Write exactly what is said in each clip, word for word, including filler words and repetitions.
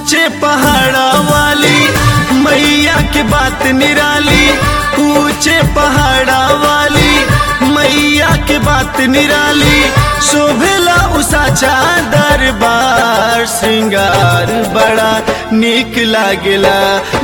ऊंचे पहाड़ा वाली मैया के बात निराली, ऊंचे पहाड़ा वाली मैया के बात निराली, शोभेला उसाचा दरबार, श्रृंगार बड़ा नीक लागेला।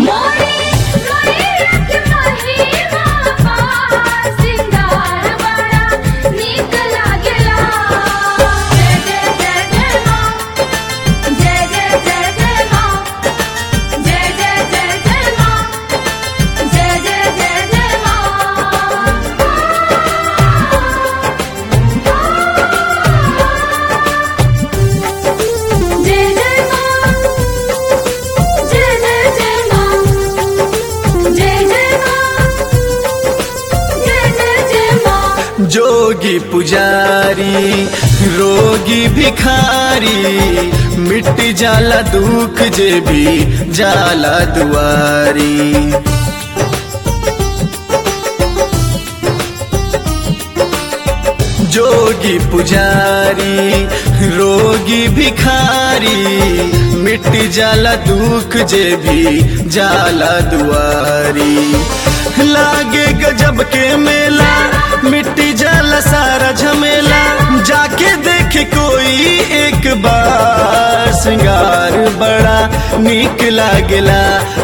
जोगी पुजारी रोगी भिखारी, मिट जाला दुख जे भी जाला दुआरी। जोगी पुजारी रोगी भिखारी, मिट जाला दुख जे भी जाला दुआरी। लागे गजब के मेला, मिट्टी जाला सारा झमेला, जाके देखे कोई एक बार, श्रृंगार बड़ा नीक लागेला।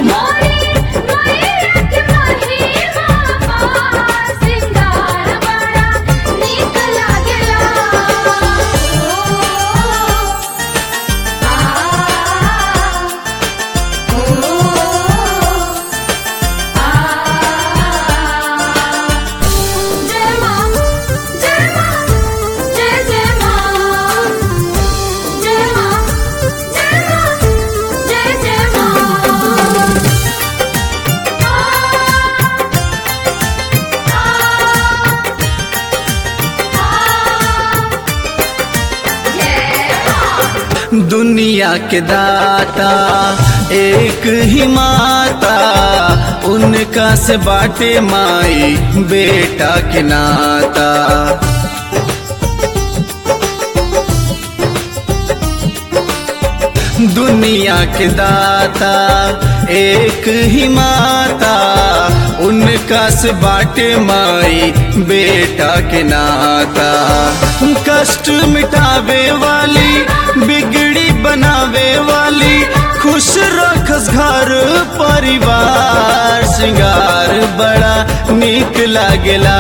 दुनिया के दाता एक ही माता, उनका से बाटे माई बेटा के नाता। दुनिया के दाता एक ही माता, उनका से बाटे माई बेटा के नाता। कष्ट मिटावे वाली, बिगड़ी बनावे वाली, खुश रखस घर परिवार, श्रृंगार बड़ा नीक लागेला।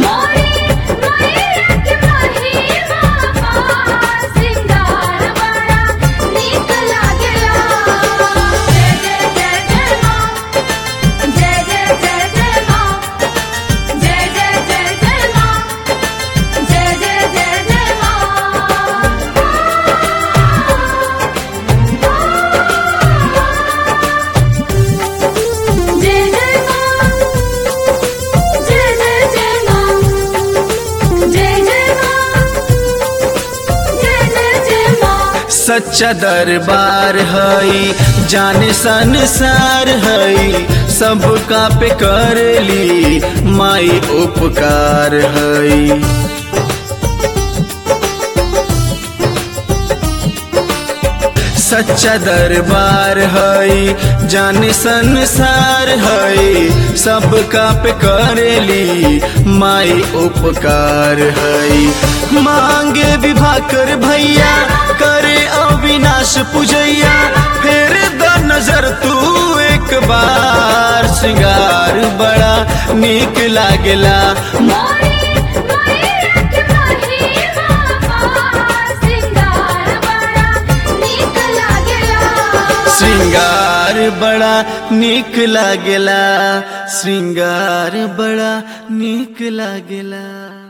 सच्चा दरबार हई, जाने संसार हई, सबका पे करली माई उपकार हई। सच्चा दरबार हई, जाने संसार हई, सबका पे करेली माई उपकार हई। मांगे विभाकर भैया, करे अविनाश पूजैया, फेर द नजर तू एक बार, श्रृंगार बड़ा नीक लागेला। श्रृंगार बड़ा नीक लागेला, श्रृंगार बड़ा नीक लागेला।